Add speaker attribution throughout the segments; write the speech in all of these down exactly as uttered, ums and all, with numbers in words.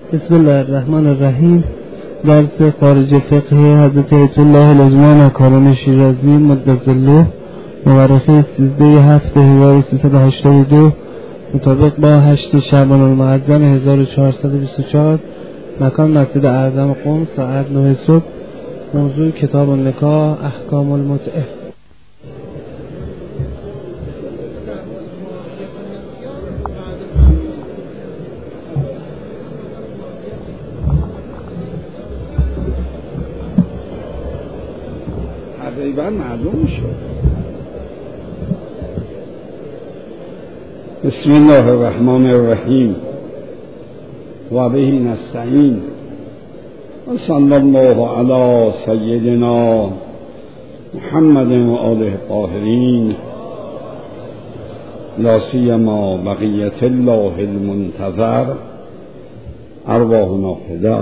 Speaker 1: بسم الله الرحمن الرحیم. درس خارج فقه حضرت آیت الله العظمی مکارم شیرازی مدظله، مورخه سیزده هفته هزار و سیصد و هشتاد و دو مطابق با هشت شعبان المعظم هزار و چهارصد و بیست و چهار، مکان مسجد اعظم قم، ساعت نه صبح. موضوع کتاب النکاح، احکام المتعه.
Speaker 2: تقریبا معلوم شد. بسم الله الرحمن الرحیم و به نستعین و صلی الله علی سیدنا محمد و آله الطاهرین، لا سیما بقیت الله المنتظر ارواحنا فدا.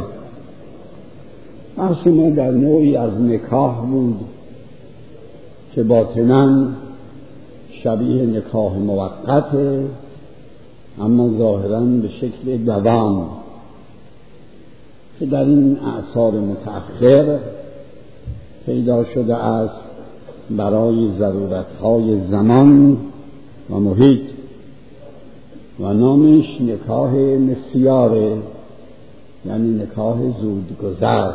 Speaker 2: بحث ما در نوعی از نکاح بود که باطناً شبیه نکاح موقته، اما ظاهراً به شکل دوام، که در این اعصار متأخر پیدا شده است برای ضرورتهای زمان و محیط و نامش نکاح مسیاره، یعنی نکاح زودگذر.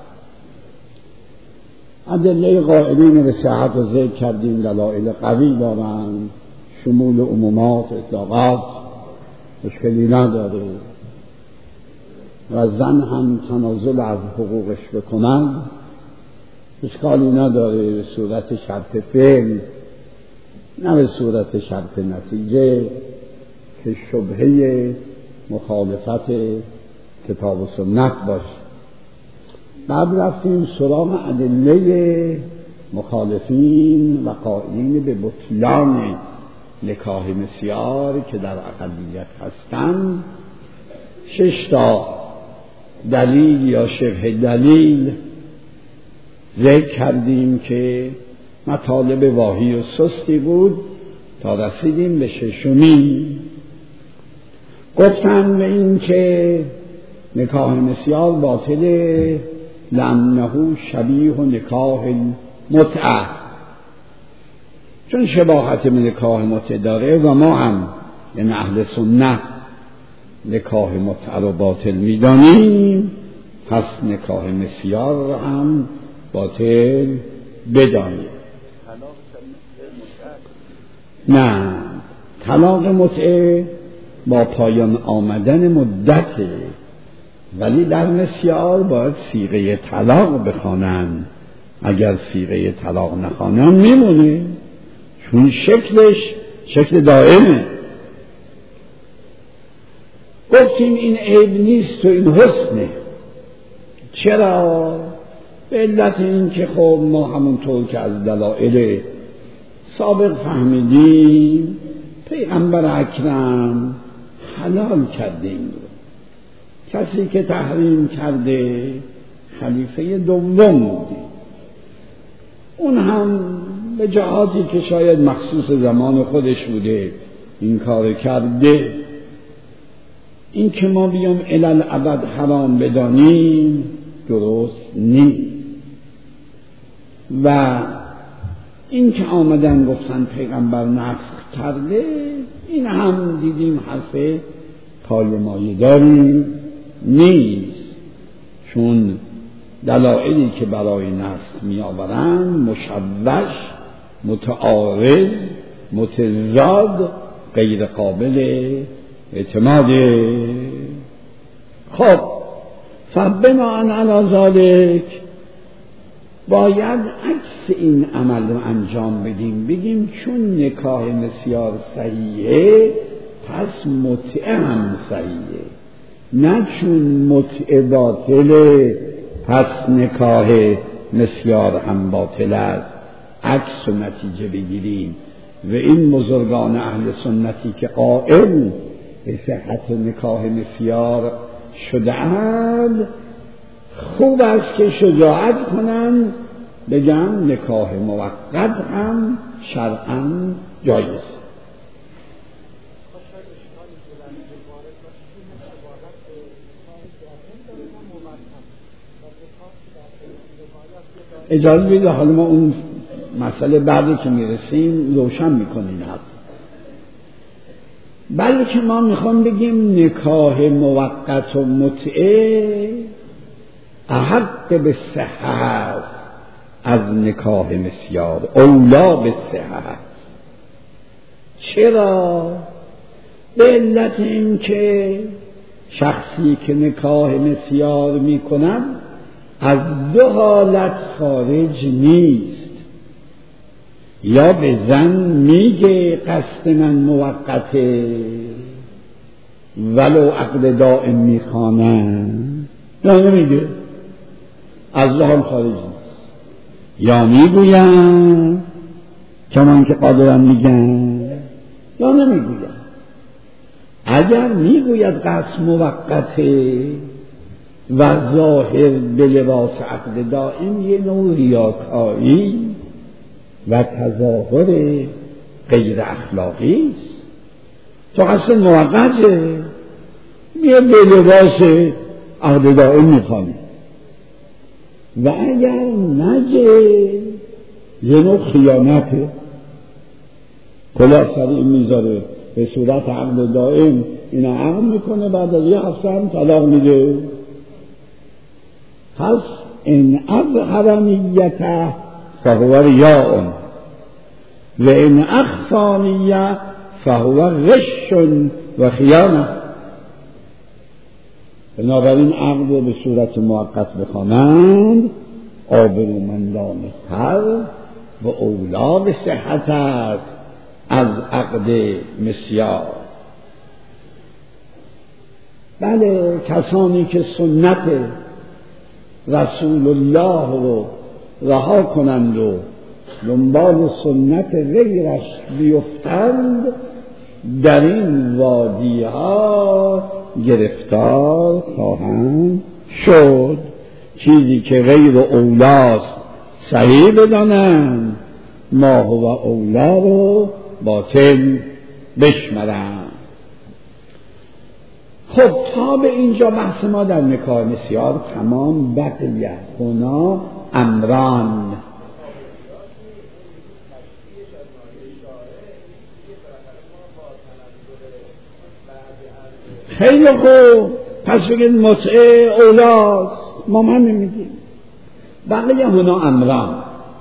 Speaker 2: ادله قائلین به صحت و ذکر کردیم، دلایل قوی دارند، شمول عمومات اطلاقات مشکلی نداره و زن هم تنازل از حقوقش بکنن اشکالی نداره، به صورت شرط فعل نه به صورت شرط نتیجه که شبهه مخالفت کتاب و سنت باشه. بعد رفتیم سراغ ادله مخالفین و قائلین به بطلان نکاح مسیار که در اقلیت هستند. شش تا دلیل یا شبه دلیل ذکر کردیم که مطالب واهی و سستی بود تا رسیدیم به ششمی. گفتن به این که نکاح مسیار باطله لأنه شبیه نکاح متعه، چون شباهت به نکاح متعه داره و ما هم یعنی اهل سنت نکاح متعه رو باطل میدانیم، پس نکاح مسیار هم باطل بدانیم. نه، طلاق متعه با پایان آمدن مدته، ولی در مسیار باید صیغه طلاق بخوانند. اگر صیغه طلاق نخوانند میمونه، چون شکلش شکل دائمه. گفتیم این عیب نیست و این حسنه. چرا؟ به علت این که خب ما همونطور که از دلایل سابق فهمیدیم پیغمبر اکرم حلال کردیم. کسی که تحریم کرده خلیفه دوم بوده، اون هم به جهاتی که شاید مخصوص زمان خودش بوده این کار کرده. این که ما بیام الالعبد حرام بدانیم درست نیست. و این که آمدن گفتن پیغمبر نسخ کرده، این هم دیدیم حرف پایه‌مایه داریم نیست، چون دلایلی که برای نسخ می آورند مشوش، متعارض، متضاد، غیر قابل اعتماده. خب فبناء علی ذلک باید عکس این عمل رو انجام بدیم، بگیم چون نکاح مسیار صحیحه پس متعه هم صحیحه، نه چون متعه باطله پس نکاح مسیار هم باطل است. عکس و نتیجه بگیریم. و این بزرگان اهل سنتی که قائل به صحت نکاح مسیار شده‌اند، خوب است که شجاعت کنند بگن نکاح موقت هم شرعاً جایز. اجازه بدید حالا ما اون مسئله بعدی که میرسیم روشن میکنیم. بلکه ما میخوام بگیم نکاح موقت و متعه احق به صحت است از نکاح مسیار، اولا به صحت است. چرا؟ به علت این که شخصی که نکاح مسیار میکنند از دو حالت خارج نیست. یا به زن میگه قصد من موقته ولو عقد دائم میخوانم، یا نمیگه، از دو حال خارج نیست. یا میگویم چنان که قادرم میگن، یا نمیگویم. اگر میگوید قصد موقته و ظاهر به لباس عقد دائم، یه نوع ریاکاری و تظاهر غیر اخلاقی است. تو قصد موقته میاد به لباس عقد دائم میخوانه، و اگر نگه یه نوع خیانته. کلاه سر این میذاره به صورت عقد دائم، این عقد میکنه، بعد از یه هفته هم طلاق میده. پس این اظهر نیته فهو ریاء و این اخفی نیته فهو غش و خیانه. بنابراین عقد رو به صورت موقت بخوانند آبرومندانه تر و اولا به صحت است از عقد مسیار. بله، کسانی که سنت رسول الله رو رها کنند و دنبال سنت غیرش بیفتند، در این وادی ها گرفتار خواهند شد. چیزی که غیر اولاست صحیح بدانند، ما هو اولا رو باطل بشمرند. خب تا به اینجا بحث ما در نکاح مسیار تمام. بقیه هنا امران. خیلی خوب، پس بگید متعه اولاست، ما من نمیگیم. بقیه هنا امران.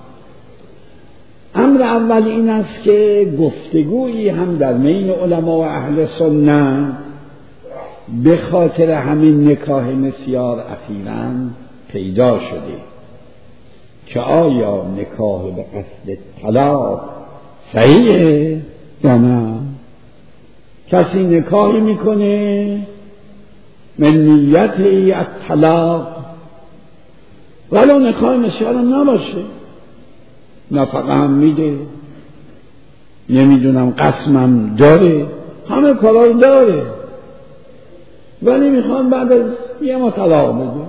Speaker 2: امر اول این است که گفتگویی هم در بین علما و اهل سنت به خاطر همین نکاح مسیار اخیراً پیدا شده که آیا نکاح به قصد طلاق صحیحه یا نه. کسی نکاحی میکنه من نیتی الطلاق، ولو نکاح مسیار هم نباشه، نفقه هم میده، نمیدونم قسمم داره، همه کارا داره، ولی میخوان بعد از یه ما طلاق بده.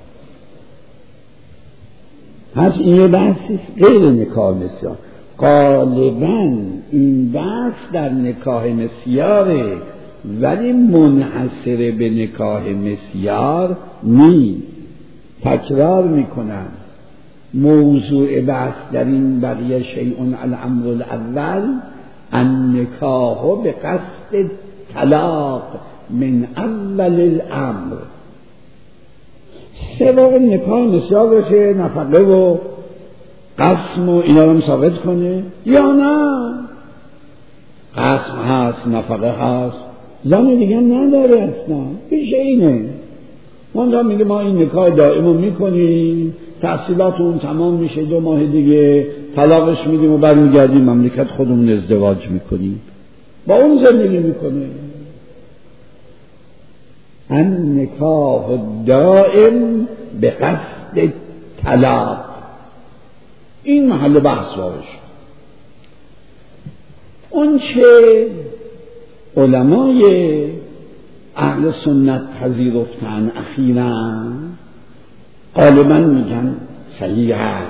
Speaker 2: پس این یه بحثی غیر نکاح مسیار. غالباً این بحث در نکاح مسیاره، ولی منحصر به نکاح مسیار نیست. تکرار میکنم، موضوع بحث در این بقیه شیء الامر الاول النکاح به قصد طلاق من اول الامر. سبب نکاح مسیار باشه نفقه و قسم و اینا رو ثابت کنه یا نه؟ قسم هست، نفقه هست، زن دیگه نداره اصلا، پیش اینه. منتها میگه ما این نکاح دائم رو میکنیم، تحصیلات اون تمام میشه، دو ماه دیگه طلاقش میدیم و برمیگردیم مملکت خودمون ازدواج میکنیم، با اون زندگی میکنه. النکاح دائم به قصد طلاق، این محل بحث وارد شد. اون چه علمای اهل سنت پذیرفتن اخیراً غالباً میگن صحیح است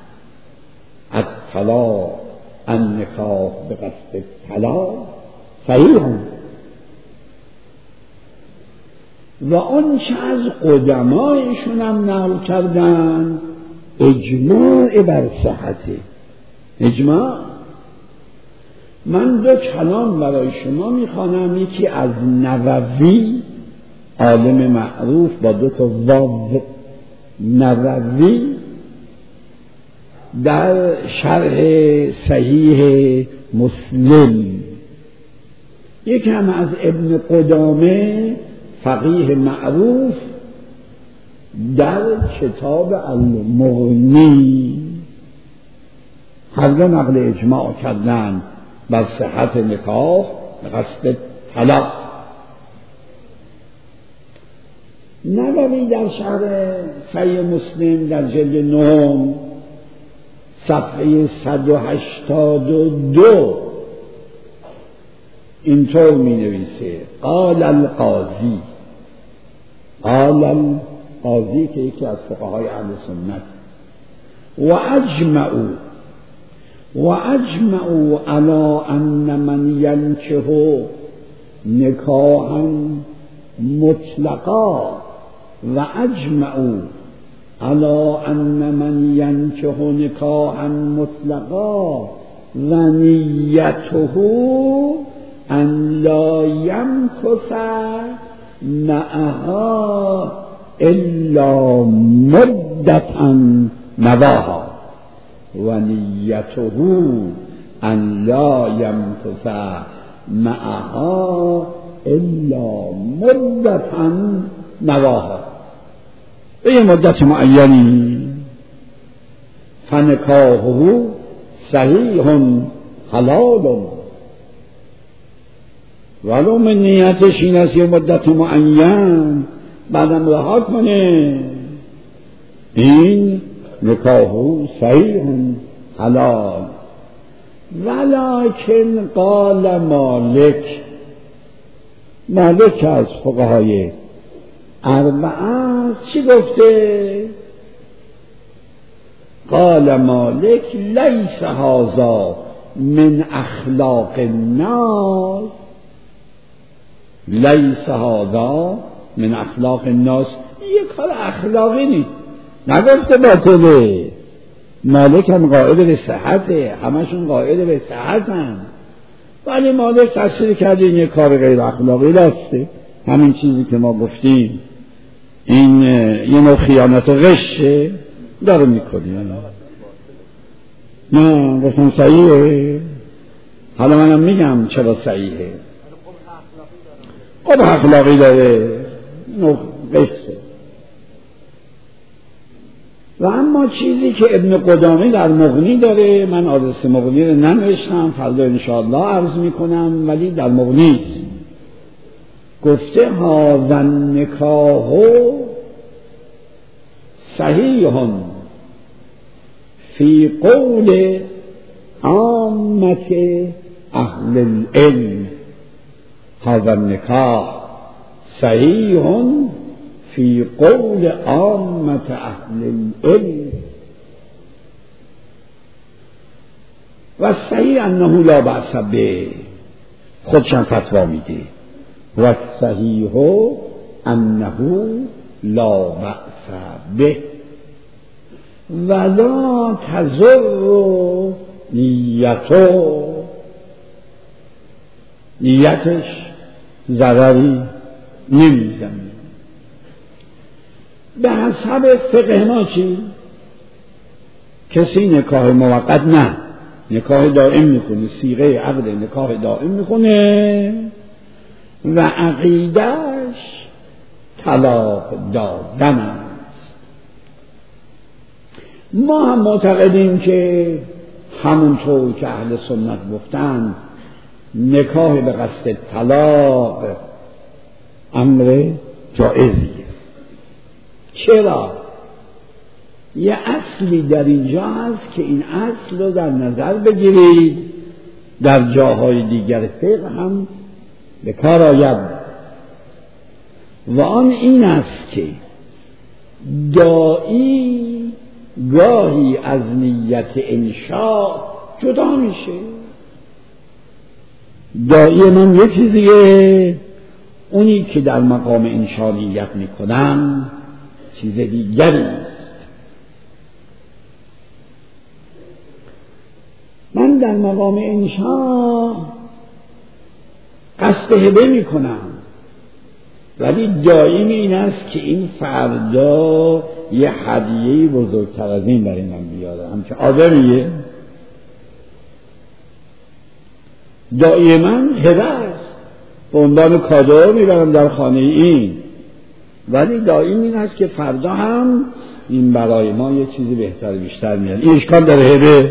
Speaker 2: الطلاق، النکاح به قصد طلاق صحیح است، و اون چه از قدمایشون هم نقل کردن اجماع بر صحته. اجماع. من دو کلام برای شما میخوانم، یکی از نووی، عالم معروف با دو تا واو، نووی، در شرح صحیح مسلم، یکی هم از ابن قدامه فقیه معروف در کتاب المغنی، هر دو نقل اجماع کردن بر صحت نکاح به قصد طلاق. نووی در شرح صحیح مسلم در جلد نهم صفحه صد و هشتاد و دو اینطور می نویسه: قال القاضی، قال القاضی که یکی از فقهای اهل سنت، و اجمعوا و اجمعوا علی ان من ینکح نکاحا مطلقا و اجمعوا علی ان من ینکح نکاحا مطلقا و نیته ان لا یمکث معها الا مدتا نواها و نیته ان لا یمکث معها الا مدتا نواها، به یه مدت معینی. فنکاحه صحیح حلال، ولو من نیتش این است یه مدت معین بعدم رها کنه، این نکاحه صحیح حلال. ولکن قال مالک، مالک از فقهای اربعه چی گفته؟ قال مالک لیس هذا من اخلاق الناس، لیس هذا من اخلاق الناس، یه کار اخلاقی نیست. نگفته باطله، مالک هم قائل به صحته، همشون قائل به صحتن، ولی مالک تصریح کرده این یه کار غیر اخلاقی داشته. همین چیزی که ما گفتیم این یه نوع خیانت و غشه داره میکنیم. نه گفتم صحیحه، حالا منم میگم چرا صحیحه. قبح اخلاقی داره، نوع غشه. و اما چیزی که ابن قدامه در مغنی داره، من آدرس مغنی رو ننوشتم، فردا انشاءالله عرض میکنم، ولی در مغنی گفته هذا النکاح صحیح فی قول عامة اهل العلم، هذا النکاح صحیح فی قول عامة اهل العلم و صحیح انه لا بأس به، خودشان فتوا میده، و صحیح انه لا بأس به ولا تضر نیتو، نیتش ضرری نمیزنه. به حسب فقه ما چی؟ کسی نکاح موقت نه، نکاح دائم میکنه، صیغه عقد نکاح دائم میکنه و عقیدش طلاق دادن است. ما هم معتقدیم که همونطور که اهل سنت گفتن نکاح به قصد طلاق امر جائزیه. چرا؟ یه اصلی در اینجا هست که این اصل رو در نظر بگیرید، در جاهای دیگر فقه هم به کار آید، و آن این است که داعی گاهی از نیت انشاء جدا میشه. داعی من یه چیزیه، اونی که در مقام انشانیت میکنم چیز دیگری است. من در مقام انشا قصد هبه میکنم، ولی دائم این است که این فردا یه هدیه بزرگتر از این برای من بیاره. همچه آدمیه دائما هبه است، به عنوان کادو میبرم در خانه این، ولی دائم این است که فردا هم این برای ما یه چیزی بهتر بیشتر میاد. این اشکال داره هبه،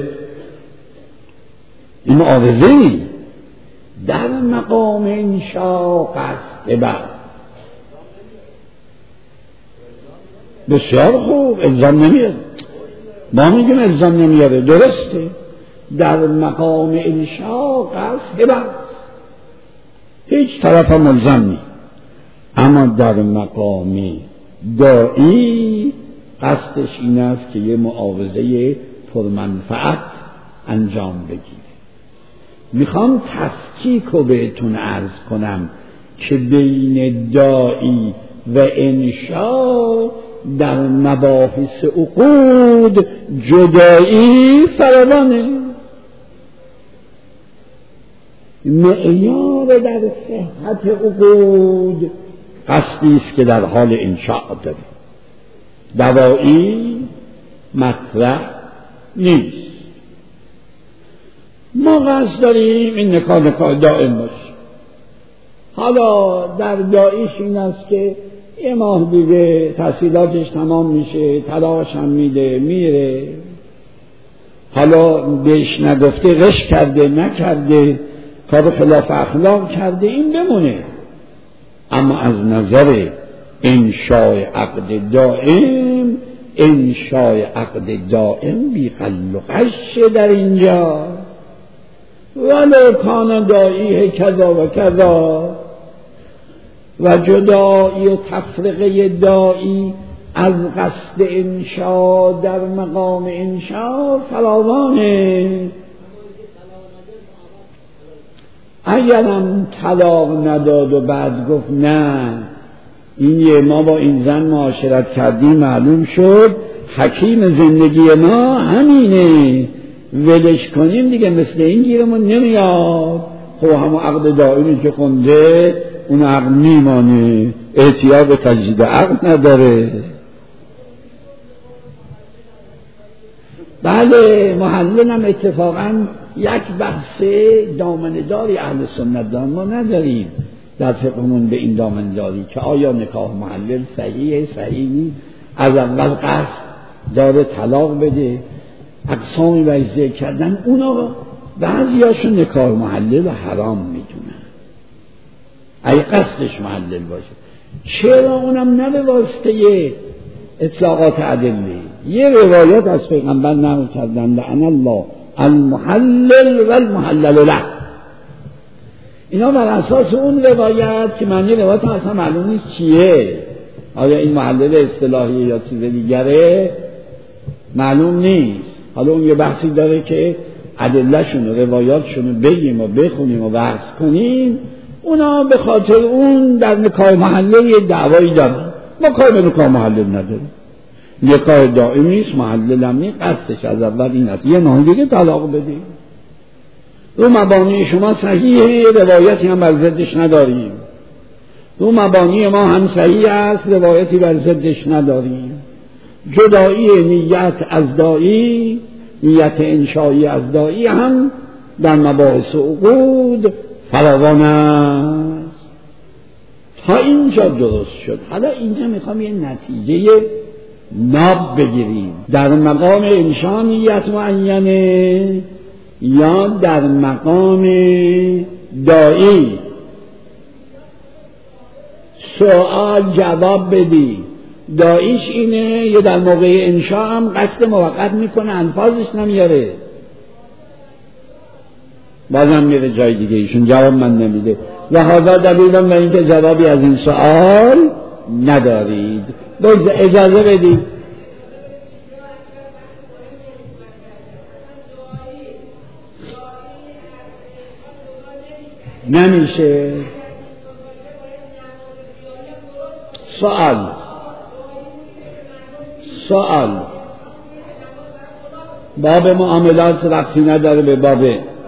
Speaker 2: این معاوضه در مقام انشا قصد هبه. بسیار خوب، الزام نمیاد، ما میگیم الزام نمیاره، درسته. در مقام انشا قصد هبه است، هیچ طرف هم ملزم نیست. اما در مقام داعی قصدش این است که یه معاوضه پرمنفعت انجام بگیره. میخوام تفکیک رو بهتون عرض کنم که بین داعی و انشا در مباحث عقود جدایی فراوانه. معیار در صحت عقود قصدی است که در حال انشاء داره، دوایی مطرح نیست. ما قصد داریم این نکاح نکاح دائم باشه. حالا در داعیش این است که یه ماه دیگه تحصیلاتش تمام میشه، طلاقش هم میده میره، حالا بهش نگفته غش کرده نکرده، کار خلاف اخلاق کرده، این بمونه. اما از نظر انشاء عقد دائم، انشاء عقد دائم بی قل و غش در اینجا، ولو کان داعی کذا و کذا. و جدایی و تفرقه داعی از قصد انشاء در مقام انشاء فراوانه. اگرم طلاق نداد و بعد گفت نه این یه ما با این زن معاشرت کردیم معلوم شد حکیم زندگی ما همینه، ولش کنیم دیگه مثل این گیرمون نمیاد، خب همون عقد دائمی که خونده اون عقد میمانه، احتیاج به تجدید عقد نداره. بله محلل هم اتفاقا یک بحث دامنه‌داری اهل سنت دارن، ما نداریم در فقهمون به این دامنه‌داری که آیا نکاح محلل صحیحه صحیح نیست، از اول قصد داره طلاق بده، اقسامی باید ذکر کردن. اونا بعضی هاشون نکاح محلل حرام میدونن اگه قصدش محلل باشه. چرا؟ اونم نه به واسطه اطلاقات ادله. یه روایت از پیغمبر نقل کردن لعن الله المحلل و المحلل له. اینا بر اساس اون روایت که معنی روایت اصلا معلوم نیست چیه، آیا این محلل اصطلاحی یا چیز دیگره معلوم نیست. حالا اون یه بحثی داره که ادله‌شون و روایاتشون رو بگیم و بخونیم و بحث کنیم. اونا به خاطر اون در نکاح محلل یه دعوایی دارن، ما کار به نکاح محلل نداریم. نکاح دائمی نیست، محلل هم نیست، قصدش از اول این است یه نوع دیگه طلاق بده. رو مبانی شما صحیحه، روایتی هم بر ضدش نداریم. رو مبانی ما هم صحیح است، روایتی بر ضدش نداریم. جدایی نیت از داعی، نیت انشایی از داعی هم در مباحث عقود فراوان است. تا اینجا درست شد. حالا اینجا میخوام یه نتیجه ناب بگیریم. در مقام انشانیت معینه یا در مقام داعی؟ سوال جواب بدی. داعیش اینه یا در موقع انشا هم قصد موقت میکنه الفاظش نمیاره، بازم میره جای دیگه، ایشون جواب من نمیده. و هذا دلیلم به اینکه جوابی از این سوال ندارید. باز اجازه بدید. نمیشه سوال سوال باب معاملات ربطی نداره به باب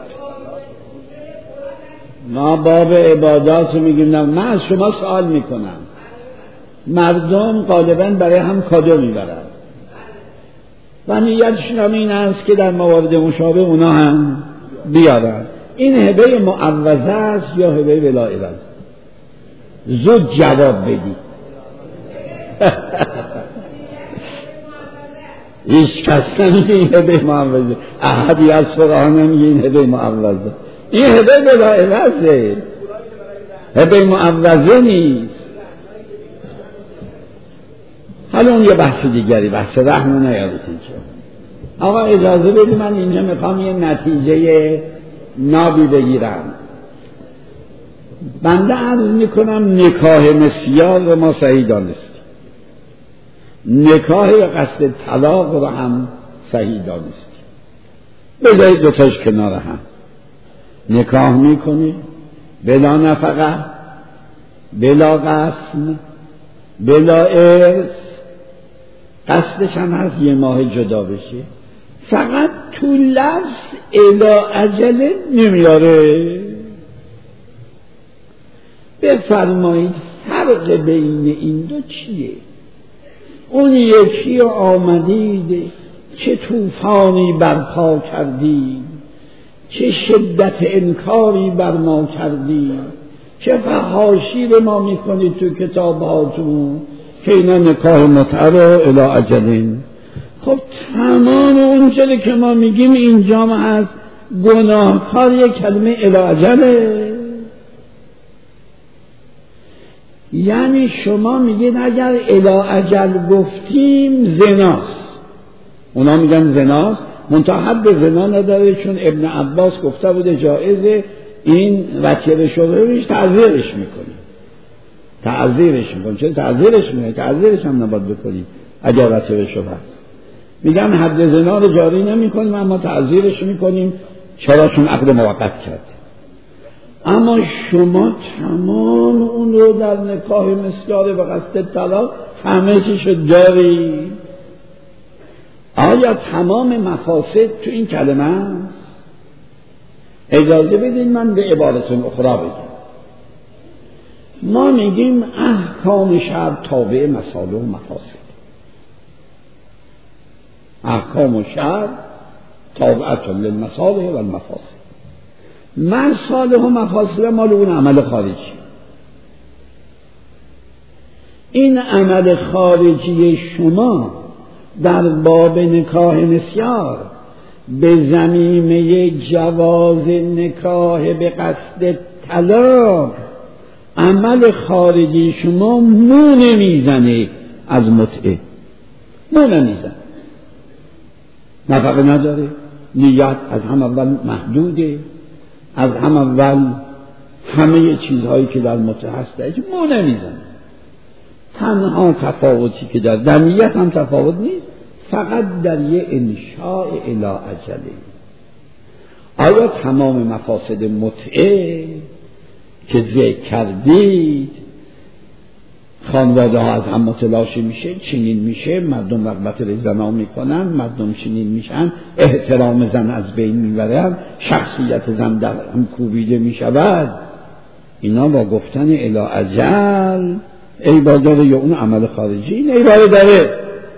Speaker 2: ما باب عبادات میگیم. نه من از شما سوال میکنم. مردم غالبا برای هم کادو میبرن و نیتشون هم این است که در موارد مشابه اونا هم بیارن. این هبه معوضه است یا هبه ولایت است؟ زود جواب بدی. هیچ کس نمیگه این هبه معوضه. احدی از فقها نمیگه این هبه معوضه. این هبه ولایت هبه معوضه نیست. حالا اون یه بحث دیگری، بحث رحم و نیادتون چه. آقا اجازه بدید من اینجا میخوام یه نتیجه نابی بگیرم. بنده عرض میکنم نکاح مسیار رو ما صحیح دانستیم، نکاح و قصد طلاق رو هم صحیح دانستیم. بذارید دوتاش کنار هم. نکاح میکنی بلا نفقه، بلا قسم، بلا ارث، قصدش هم هست یه ماه جدا بشه، فقط تو لفظ الی اجل نمیاره. بفرمایید فرق بین این دو چیه؟ اون یکی آمدید چه طوفانی برپا کردید، چه شدت انکاری بر ما کردید، چه فحاشی به ما میکنید تو کتاباتون که اینا نکاح متعه رو الی اجلین. خب تمام اون چیزی که ما میگیم اینجا هست گناهکار یک کلمه الی اجله. یعنی شما میگید اگر الی اجل گفتیم زناست، اونا میگن زناست، منتها حد زنا نداره، چون ابن عباس گفته بوده جایزه این وکیل شبهه روش تعذیرش میکنی تعذیرش میکنی چرا تعذیرش میکنی؟ تعذیرش هم نباید بکنی اگر وکیل شبهه است. میگن حد زنا رو جاری نمیکنیم اما تعذیرش میکنیم. چرا؟ چون عقد موقت کرد. اما شما تمام اون رو در نکاح مسیار به قصد طلاق همه چیشو داری. آیا تمام مفاسد تو این کلمه است؟ اجازه بدین من به عبارتون اخرى بگم. ما میگیم احکام شرع تابع مصالح و مفاسد. احکام شرع تابعة للمصالح و المفاسد. مصالح و مفاسد مال اون عمل خارجی. این عمل خارجی شما در باب نکاح مسیار به زمینه جواز نکاح به قصد طلاق، عمل خارجی شما مو نمیزنه از متعه، مو نمیزنه، نفقه نداره، نیت از هم اول محدوده، از هم اول همه چیزهایی که در متعه هسته مو نمیزنه. تنها تفاوتی که در در نیت هم تفاوت نیست، فقط در یه انشاء الی اجله. آیا تمام مفاسد متعه که ذکر کردید خانواده ها از هم متلاشی میشه، چنین میشه، مردم رغبت به زنا میکنن، مردم چنین میشن، احترام زن از بین میبرن، شخصیت زن در هم کوبیده میشود، اینا با گفتن الی اجل عبادت یا اون عمل خارجی این عبادت داره.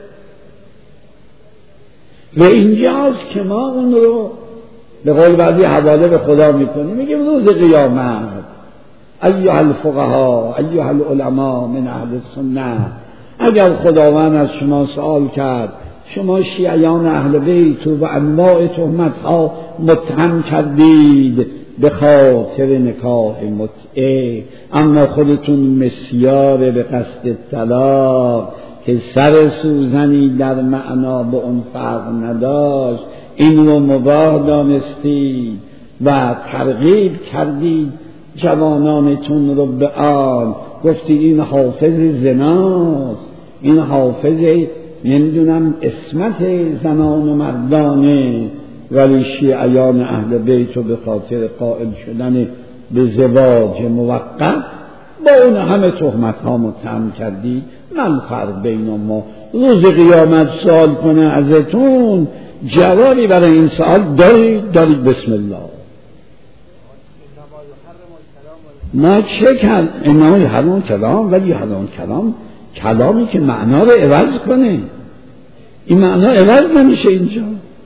Speaker 2: و اینجاست که ما اون رو به قول بعضی حواله به خدا میکنیم، میگیم روز قیامت ایها الفقها ایها العلماء من اهل السنه، اگر خداوند از شما سوال کرد شما شیعیان اهل بیت و انواع تهمت ها متهم کردید به خاطر نکاح متعه، اما خودتون مسیار به قصد طلاق که سر سوزنی در معنا به اون فرق نداشت این رو مباح دانستید و ترغیب کردید جوانانتون رو به آن، گفتید این حافظ زناست، این حافظ نمیدونم اسمت زنان و مردانه، ولی شیعیان اهل بیت رو به خاطر قائل شدن به زواج موقت با اون همه تهمت ها متهم کردی، من فرق بین ما روز قیامت سوال کنه ازتون، جوابی برای این سوال دارید؟ دارید؟ بسم الله. ما چه کل انما یحرم کلام ولی یحرم کلام کلامی که معنا رو عوض کنه، این معنا عوض نمیشه اینجا.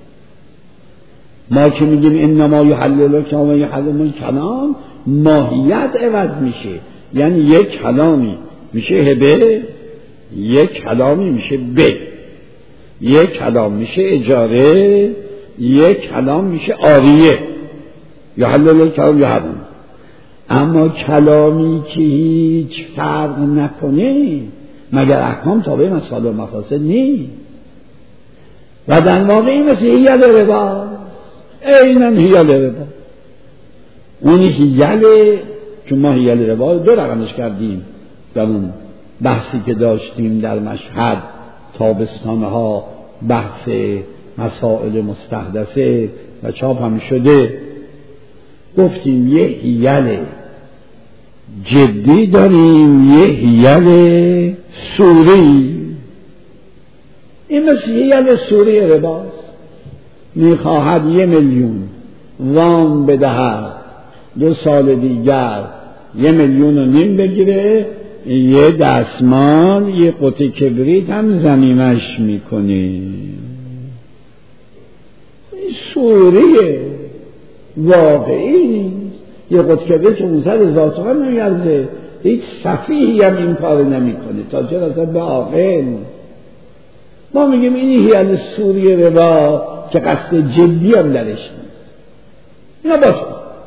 Speaker 2: ما که میگیم انما یحلل کلام و یحرم کلام، ماهیت عوض میشه، یعنی یک کلامی میشه هبه، یک کلامی میشه به، یک کلام میشه اجاره، یک کلام میشه آریه. یحلل کلام یحرم. اما کلامی که هیچ فرق نکنه مگر احکام تابع مصالح و مفاسد نیست و در واقع این مثل حیل ربا، اینن حیل ربا. اون حیل، چون ما حیل ربا دو رقمش کردیم در اون بحثی که داشتیم در مشهد تابستانها، بحث مسائل مستحدثه و چاپ هم شده، گفتیم یه حیل جدی داریم، یه حیل سوری. این مثل حیل سوری رباست، میخواهد یه میلیون وام بدهد، دو سال دیگر یه میلیون و نیم بگیره، یه دستمال یه قطعه کبریت هم زمینش میکنه. این سوریه، واقعی نیست. یه قطعه کبریت اونصد هزار تومن نمیارزه. هیچ سفیهی هم این کار نمیکنه تا چرا اصلا به عاقل. ما میگیم این حیل سوری ربا که قصد جدی هم درش نیست، اینا باشه.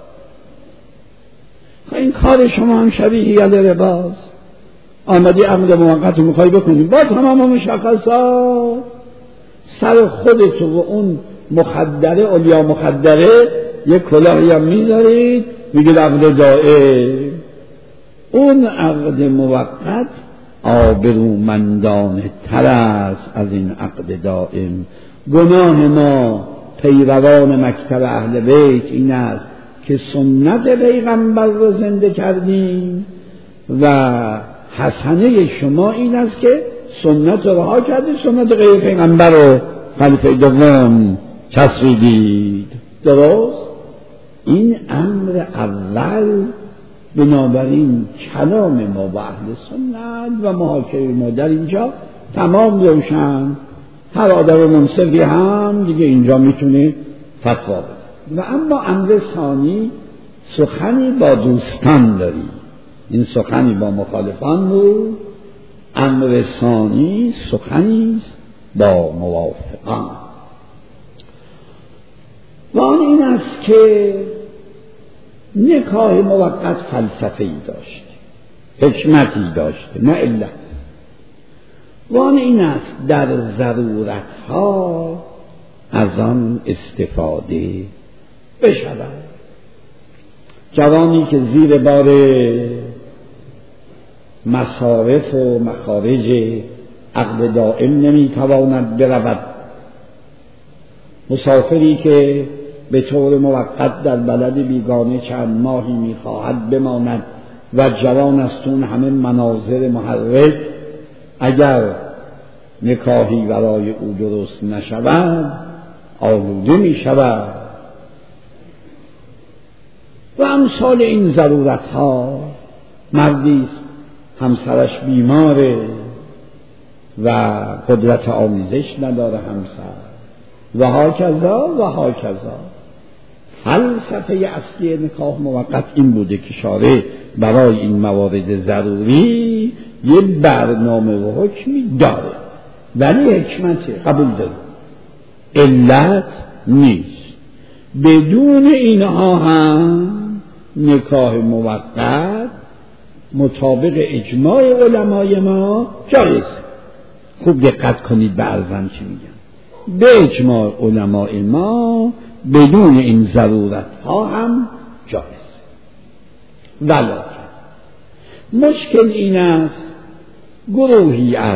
Speaker 2: این کار شما هم شبیه حیل رباست. آمدی عمد موقت رو میخوای بکنیم با تمام مشخصات، سر خودت و اون مخدره اولیا مخدره یک کلاهی هم میذارید، میگه عقد دائم. اون عقد موقت آبرومندانه تر است از این عقد دائم. گناه ما پیروان مکتب اهل بیت این است که سنت پیغمبر رو زنده کردیم و حسنه شما این است که سنت رو رها کردید، سنت غیر پیغمبر رو خلیفه دوم چسبیدید. درست؟ این امر اول. بنابراین کلام ما با اهل سنت و محاکمه ما در اینجا تمام روشن. هر آدم منصفی هم دیگه اینجا میتونه فتوا بده. و اما امر ثانی، سخنی با دوستان داری، این سخنی با مخالفان بود. امر ثانی سخنی با موافقان و آن این است که نکاح موقت فلسفه‌ای داشت، حکمتی داشت، نه علت. و آن این است در ضرورتها از آن استفاده بشود. جوانی که زیر بار مصارف و مخارج عقد دائم نمیتواند برود، مسافری که به طور موقت در بلد بیگانه چند ماهی میخواهد بماند و جوان است، اون همه مناظر محرک، اگر نکاحی برای او درست نشود آلوده میشود. و امثال این ضرورت ها. مردی است همسرش بیماره و قدرت آمیزش نداره همسر، و هاکذا و هاکذا. فلسفه اصلی نکاح موقت این بوده که شارع برای این موارد ضروری یه برنامه و حکمی داره، ولی حکمته، قبول داره، علت نیست. بدون اینها هم نکاح موقت مطابق اجماع علمای ما جایز. خوب دقت کنید به عرضم چی میگم. به اجماع علمای ما بدون این ضرورت ها هم جایز. ولکن مشکل این است گروهی از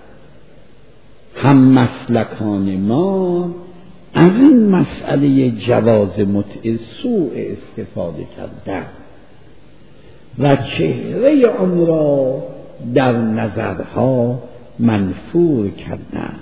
Speaker 2: هم مسلکان ما از این مسئله جواز متع سوء استفاده کردن و چهره آن را در نظرها منفور کردند.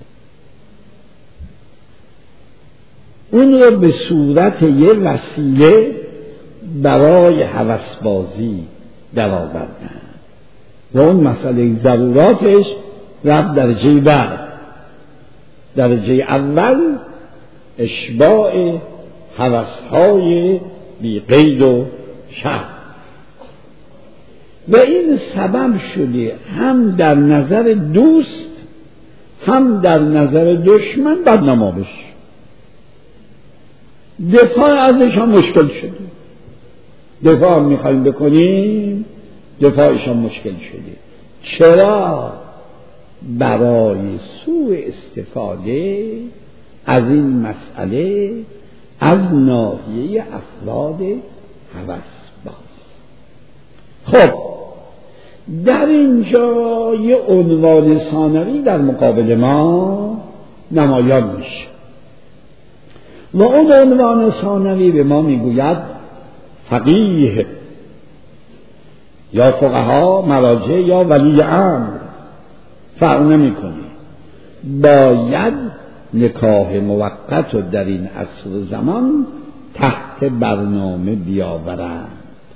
Speaker 2: اون را به صورت یه وسیله برای هوسبازی در آوردند و اون مسئله ضروراتش رفت درجه بعد. درجه اول اشباع هوسهای بی قید و شرط و این سبب شده هم در نظر دوست هم در نظر دشمن بدنما بشه. دفاع ازش هم مشکل شده. دفاع میخوایم بکنیم دفاعش هم مشکل شده. چرا؟ برای سوء استفاده از این مسئله از ناحیه افراد هوسباز. خب در اینجا یه عنوان ثانوی در مقابل ما نمایان میشه و اون عنوان ثانوی به ما میگوید فقیه یا فقها، مراجع یا ولی امر، فرق نمی‌کنه. باید نکاح موقت رو در این عصر و زمان تحت برنامه بیاورند.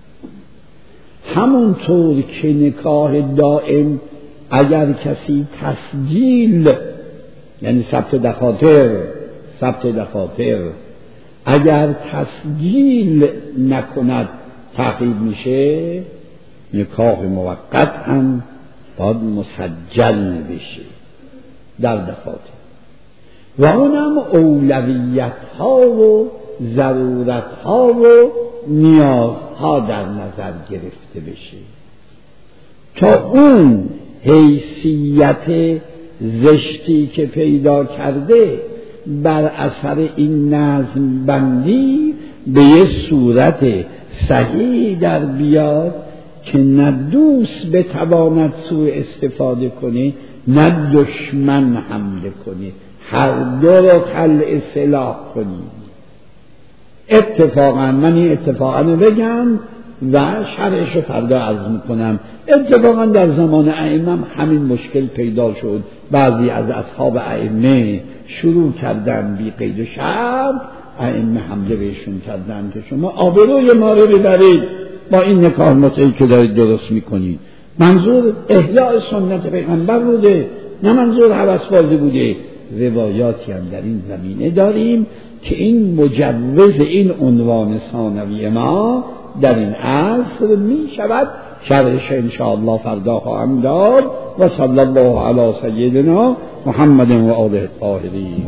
Speaker 2: همونطور که نکاح دائم اگر کسی تسجیل یعنی ثبت دفاتر ثبت دفاتر اگر تسجیل نکند تعقیب میشه، نکاح موقت هم باید مسجل بشه در دفاتر و اونم اولویت ها و ضرورت ها و نیازها در نظر گرفته بشه تا اون حیثیت زشتی که پیدا کرده بر اثر این نظم بندی به یه صورت صحیح در بیاد که نه دوست بتواند سوء استفاده کنه نه دشمن حمله کنه، هر دو رو خلع سلاح کنیم. اتفاقا من این اتفاقا رو بگم و شرحش رو فردا عرض میکنم. اتفاقا در زمان ائمه همین مشکل پیدا شد. بعضی از اصحاب ائمه شروع کردن بی قید و شرط، ائمه حمله بهشون کردن که شما آبروی ما رو ببرید با این نکاح متعی که دارید درست میکنید. منظور احیاء سنت پیغمبر بوده، نه منظور هوسبازی بوده. روایاتی هم در این زمینه داریم که این مجوز این عنوان ثانوی ما در این عصر می شود. شرحش انشاءالله فردا خواهم داد. و صلی الله علی سیدنا محمد و آله الطاهرین.